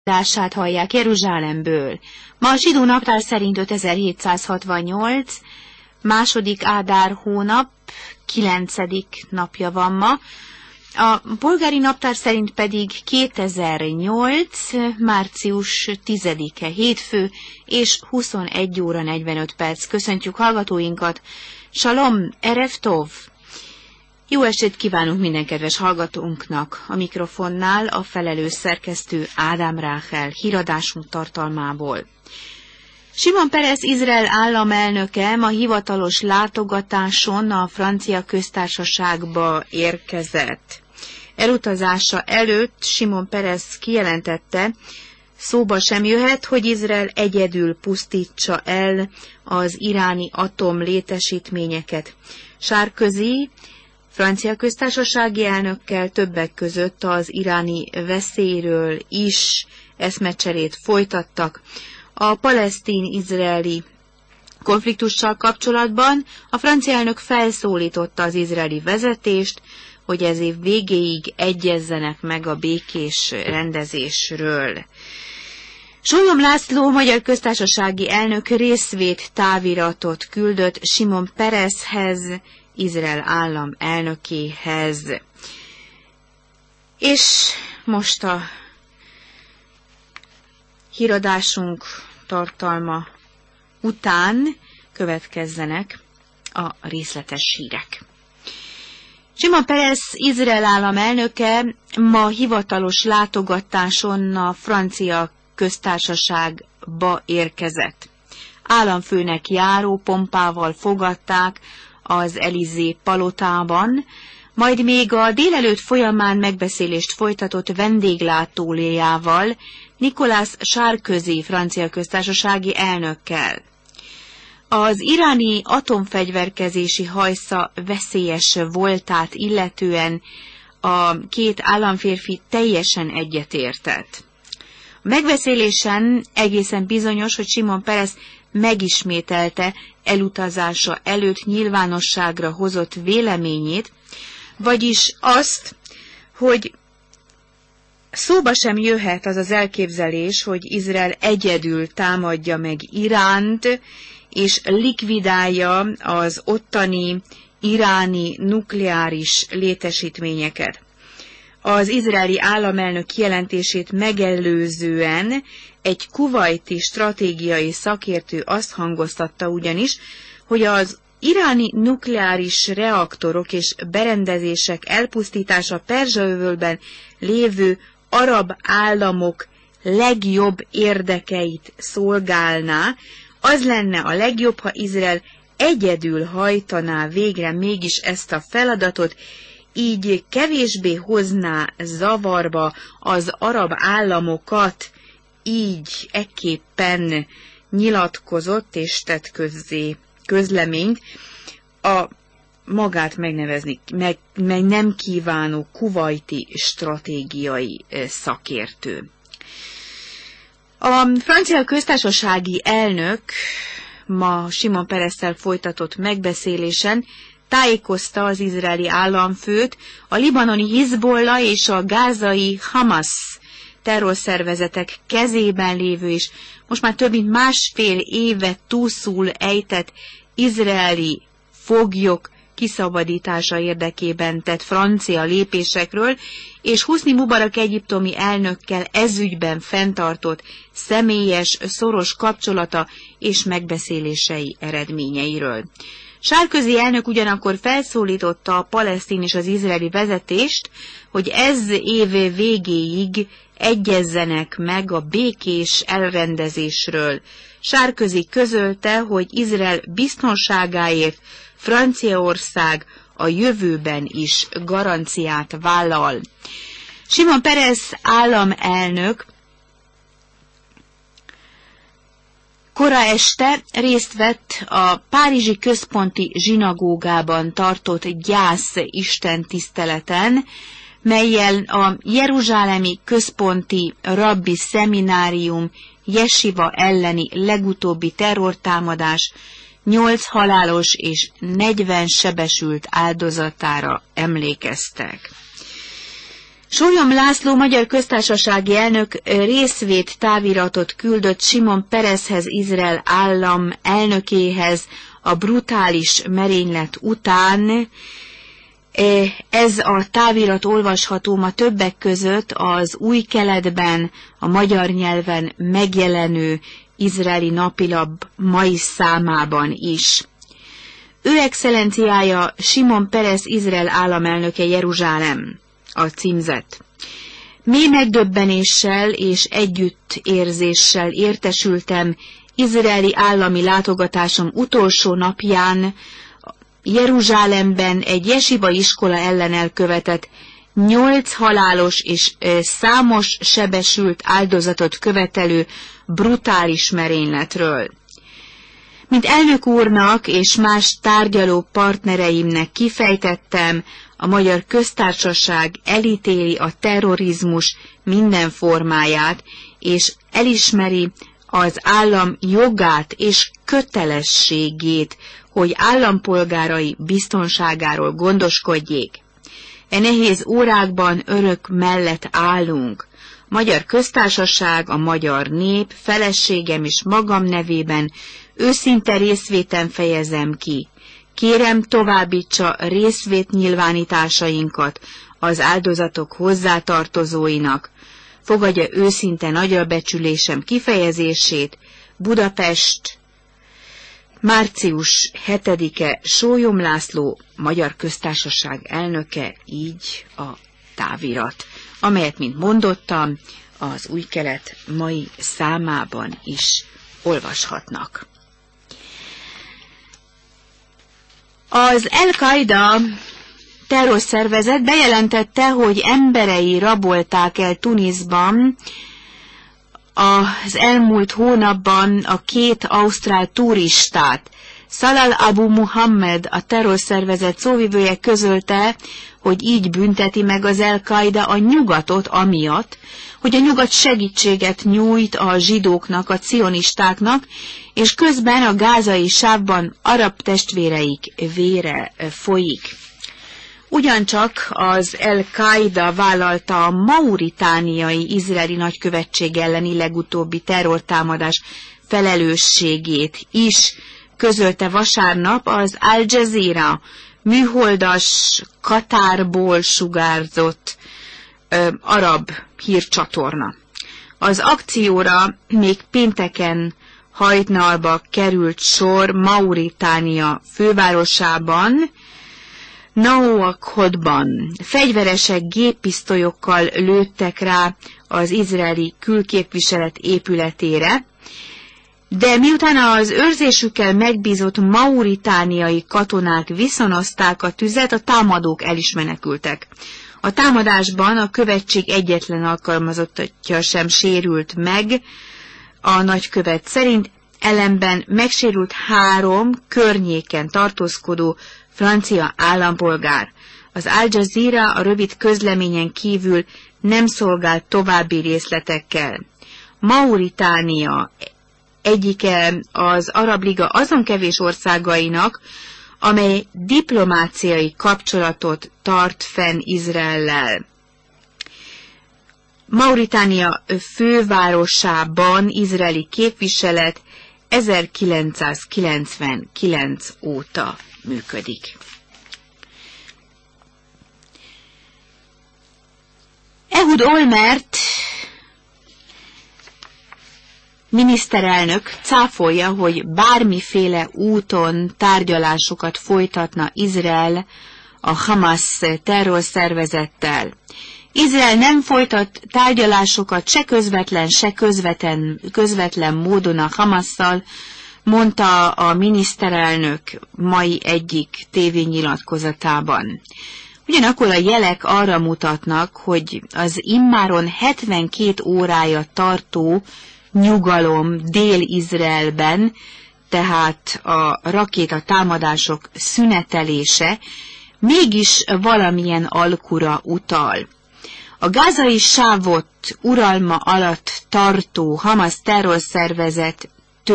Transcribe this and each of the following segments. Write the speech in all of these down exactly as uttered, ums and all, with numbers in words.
Dását hallják Jeruzsálemből. Ma a zsidó naptár szerint ötezer-hétszázhatvannyolc, második Ádár hónap, kilencedik napja van ma. A polgári naptár szerint pedig kétezer-nyolc, március tizedike, hétfő, és huszonegy óra negyvenöt perc. Köszöntjük hallgatóinkat. Shalom, erev tov! Jó estét kívánunk minden kedves hallgatónknak! A mikrofonnál a felelős szerkesztő Ádám Ráhel híradásunk tartalmából. Simon Peres Izrael államelnöke ma hivatalos látogatáson a Francia Köztársaságba érkezett. Elutazása előtt Simon Peres kijelentette, szóba sem jöhet, hogy Izrael egyedül pusztítsa el az iráni atomlétesítményeket. Sarkozy Francia Köztársasági elnökkel többek között az iráni veszélyről is eszmecserét folytattak. A palesztin-izraeli konfliktussal kapcsolatban a francia elnök felszólította az izraeli vezetést, hogy ez év végéig egyezzenek meg a békés rendezésről. Sólyom László magyar köztársasági elnök részvét táviratot küldött Simon Pereshez, Izrael állam elnökéhez. És most a híradásunk tartalma után következzenek a részletes hírek. Simon Peres Izrael állam elnöke ma hivatalos látogatáson a Francia Köztársaságba érkezett. Államfőnek járó pompával fogadták az Élysée palotában, majd még a délelőtt folyamán megbeszélést folytatott vendéglátóléjával, Nicolas Sarkozy francia köztársasági elnökkel. Az iráni atomfegyverkezési hajsza veszélyes voltát illetően a két államférfi teljesen egyetértett. A megbeszélésen egészen bizonyos, hogy Simon Peres megismételte elutazása előtt nyilvánosságra hozott véleményét, vagyis azt, hogy szóba sem jöhet az az elképzelés, hogy Izrael egyedül támadja meg Iránt, és likvidálja az ottani iráni nukleáris létesítményeket. Az izraeli államelnök kijelentését megelőzően egy kuvajti stratégiai szakértő azt hangoztatta ugyanis, hogy az iráni nukleáris reaktorok és berendezések elpusztítása Perzsa-öbölben lévő arab államok legjobb érdekeit szolgálná, az lenne a legjobb, ha Izrael egyedül hajtaná végre mégis ezt a feladatot, így kevésbé hozná zavarba az arab államokat, így ekképpen nyilatkozott és tett közzé közleményt a magát megnevezni, meg, meg nem kívánó kuvajti stratégiai szakértő. A francia köztársasági elnök ma Simon Peresszel folytatott megbeszélésen tájékozta az izraeli államfőt a libanoni Hizbollah és a gázai Hamas terrorszervezetek kezében lévő és most már több mint másfél éve túlszul ejtett izraeli foglyok kiszabadítása érdekében tett francia lépésekről, és Husni Mubarak egyiptomi elnökkel ezügyben fenntartott személyes, szoros kapcsolata és megbeszélései eredményeiről. Sarkozy elnök ugyanakkor felszólította a palesztin és az izraeli vezetést, hogy ez év végéig egyezzenek meg a békés elrendezésről. Sarkozy közölte, hogy Izrael biztonságáért Franciaország a jövőben is garanciát vállal. Simon Peres államelnök kora este részt vett a párizsi központi zsinagógában tartott gyász istentiszteleten, mellyel a jeruzsálemi központi rabbi szeminárium jesiva elleni legutóbbi terrortámadás nyolc halálos és negyven sebesült áldozatára emlékeztek. Sólyom László magyar köztársasági elnök részvét táviratot küldött Simon Pereshez, Izrael állam elnökéhez a brutális merénylet után. Ez a távirat olvasható ma többek között az Új Keletben, a magyar nyelven megjelenő izraeli napilap mai számában is. Ő excellenciája Simon Peres Izrael államelnöke, Jeruzsálem a címzet. Mély megdöbbenéssel és együttérzéssel értesültem izraeli állami látogatásom utolsó napján Jeruzsálemben egy jesiba iskola ellen elkövetett nyolc halálos és számos sebesült áldozatot követelő brutális merényletről. Mint elnök úrnak és más tárgyaló partnereimnek kifejtettem, a Magyar Köztársaság elítéli a terrorizmus minden formáját, és elismeri az állam jogát és kötelességét, hogy állampolgárai biztonságáról gondoskodjék. E nehéz órákban örök mellett állunk. Magyar Köztársaság, a magyar nép, feleségem és magam nevében őszinte részvétem fejezem ki. Kérem, továbbítsa részvétnyilvánításainkat az áldozatok hozzátartozóinak. Fogadja őszinte nagyrabecsülésem kifejezését. Budapest, március hetedike, Sólyom László, Magyar Köztársaság elnöke, így a távirat, amelyet, mint mondottam, az Új Kelet mai számában is olvashatnak. Az El-Qaida terrorszervezet bejelentette, hogy emberei rabolták el Tunisban az elmúlt hónapban a két ausztrál turistát. Salal Abu Muhammad, a terrorszervezet szóvivője közölte, hogy így bünteti meg az El-Qaida a nyugatot amiatt, hogy a nyugat segítséget nyújt a zsidóknak, a cionistáknak, és közben a gázai sávban arab testvéreik vére folyik. Ugyancsak az El-Qaida vállalta a mauritániai izraeli nagykövetség elleni legutóbbi terrortámadás felelősségét is, közölte vasárnap az Al Jazeera műholdas Katárból sugárzott ö, arab hírcsatorna. Az akcióra még pénteken hajnalba került sor Mauritánia fővárosában, Nouakchotban. Fegyveresek géppisztolyokkal lőttek rá az izraeli külképviselet épületére, de miután az őrzésükkel megbízott mauritániai katonák viszonozták a tüzet, a támadók el is menekültek. A támadásban a követség egyetlen alkalmazottja sem sérült meg, a nagykövet szerint, ellenben megsérült három környéken tartózkodó francia állampolgár. Az Al Jazeera a rövid közleményen kívül nem szolgált további részletekkel. Mauritánia egyike az Arab Liga azon kevés országainak, amely diplomáciai kapcsolatot tart fenn Izraellel. Mauritánia fővárosában izraeli képviselet ezerkilencszázkilencvenkilenc óta működik. Ehud Olmert miniszterelnök cáfolja, hogy bármiféle úton tárgyalásokat folytatna Izrael a Hamas terrorszervezettel. Izrael nem folytat tárgyalásokat se közvetlen, se közvetlen, közvetlen módon a Hamasszal, mondta a miniszterelnök mai egyik tévényilatkozatában. Ugyanakkor a jelek arra mutatnak, hogy az immáron hetvenkét órája tartó nyugalom Dél-Izraelben, tehát a rakétatámadások szünetelése mégis valamilyen alkura utal. A gázai sávot uralma alatt tartó Hamas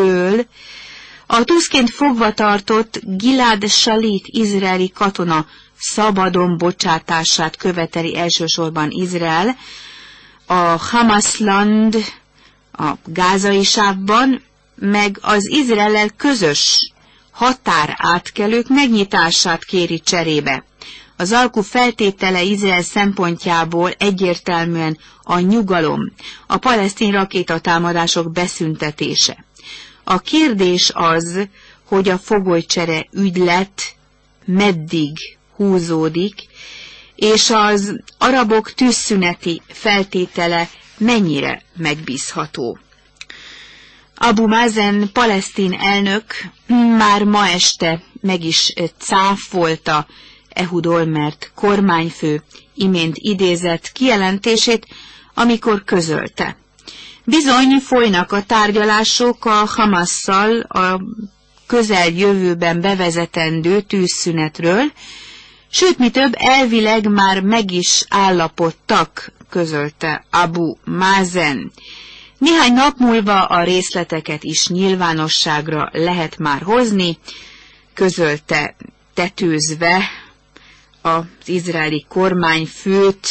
terrorszervezettől a tuszként fogva tartott Gilad Shalit izraeli katona szabadon bocsátását követeli elsősorban Izrael, a Hamasland a gázai sávban, meg az Izraellel közös határátkelők megnyitását kéri cserébe. Az alkú feltétele Izrael szempontjából egyértelműen a nyugalom, a palesztin rakétatámadások beszüntetése. A kérdés az, hogy a fogolycsere ügylet meddig húzódik, és az arabok tűzszüneti feltétele mennyire megbízható. Abu Mazen palesztin elnök már ma este meg is cáfolta Ehud Olmert kormányfő imént idézett kijelentését, amikor közölte. Bizony folynak a tárgyalások a Hamasszal a közeljövőben bevezetendő tűzszünetről, sőt, mi több, elvileg már meg is állapodtak, közölte Abu Mazen. Néhány nap múlva a részleteket is nyilvánosságra lehet már hozni, közölte tetőzve az izraeli kormányfőt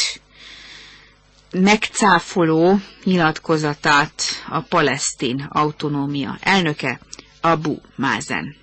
megcáfoló nyilatkozatát a palesztin autonómia elnöke, Abu Mazen.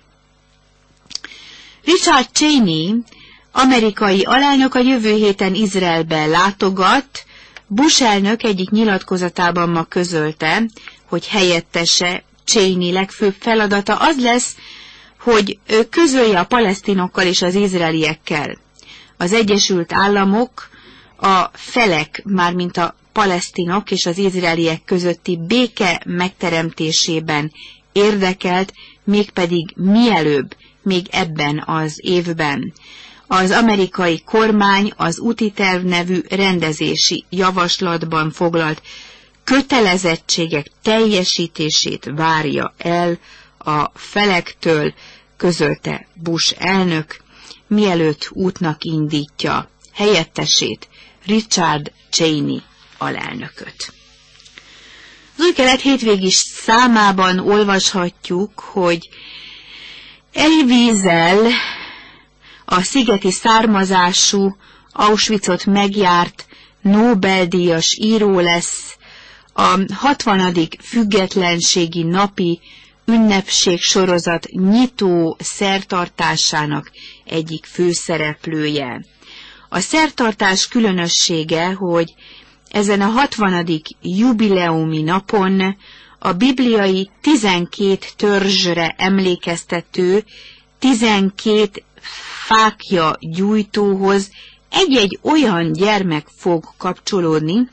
Richard Cheney, amerikai alelnök a jövő héten Izraelbe látogat. Bush elnök egyik nyilatkozatában ma közölte, hogy helyettese Cheney legfőbb feladata az lesz, hogy közölje a palesztinokkal és az izraeliekkel. Az Egyesült Államok a felek, mármint a palesztinok és az izraeliek közötti béke megteremtésében érdekelt, mégpedig mielőbb, még ebben az évben. Az amerikai kormány az úti terv nevű rendezési javaslatban foglalt kötelezettségek teljesítését várja el a felektől, közölte Bush elnök, mielőtt útnak indítja helyettesét, Richard Cheney alelnököt. Az Új Kelet hétvégi számában olvashatjuk, hogy Elie Wiesel, a szigeti származású, Auschwitzot megjárt Nobel-díjas író lesz a hatvanadik függetlenségi napi ünnepségsorozat nyitó szertartásának egyik főszereplője. A szertartás különössége, hogy ezen a hatvanadik jubileumi napon a bibliai tizenkét törzsre emlékeztető tizenkét fákja gyújtóhoz egy-egy olyan gyermek fog kapcsolódni,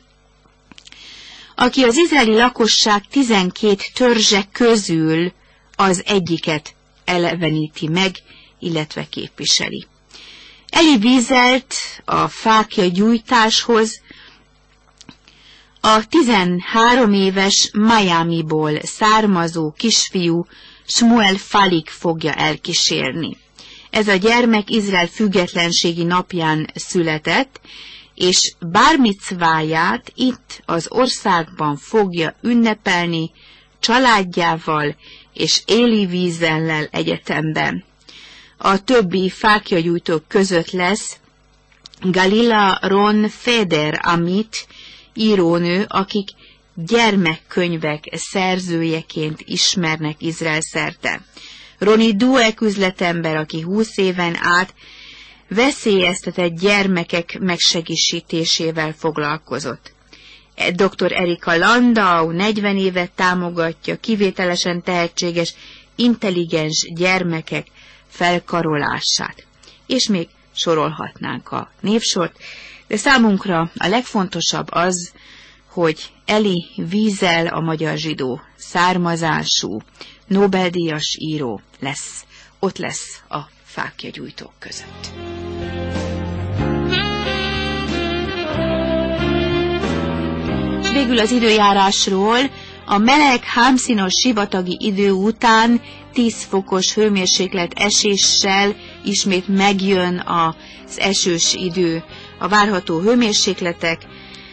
aki az izraeli lakosság tizenkét törzse közül az egyiket eleveníti meg, illetve képviseli. Elie Wieselt a fákja gyújtáshoz a tizenhárom éves Miamiból származó kisfiú Shmuel Falik fogja elkísérni. Ez a gyermek Izrael függetlenségi napján született, és bármicváját itt az országban fogja ünnepelni családjával és Elie Wiesellel egyetemben. A többi fákjagyújtók között lesz Galila Ron Feder Amit, írónő, akik gyermekkönyvek szerzőjeként ismernek Izrael szerte. Roni Dweck üzletember, aki húsz éven át veszélyeztetett gyermekek megsegítésével foglalkozott. doktor Erika Landau negyven évet támogatja kivételesen tehetséges, intelligens gyermekek felkarolását. És még sorolhatnánk a névsort, de számunkra a legfontosabb az, hogy Elie Wiesel, a magyar zsidó származású Nobel-díjas író lesz, ott lesz a fákjagyújtók között. Végül az időjárásról. A meleg, hámszínos sivatagi idő után tíz fokos hőmérséklet eséssel ismét megjön az esős idő. A várható hőmérsékletek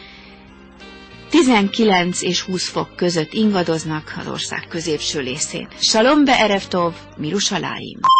tizenkilenc és húsz fok között ingadoznak az ország középső részén. Shalom be'erev tov, Mirushalayim!